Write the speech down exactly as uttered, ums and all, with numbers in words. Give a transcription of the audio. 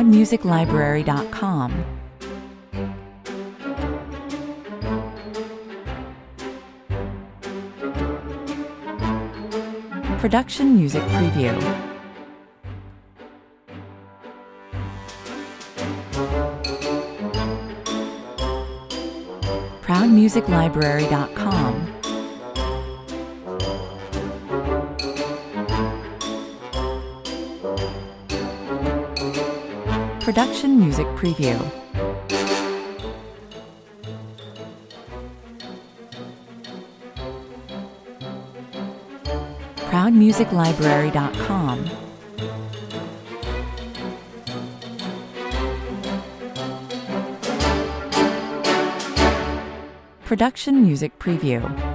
proud music library dot com. Production Music Preview. proud music library dot com. Production Music Preview. proud music library dot com. Production Music Preview.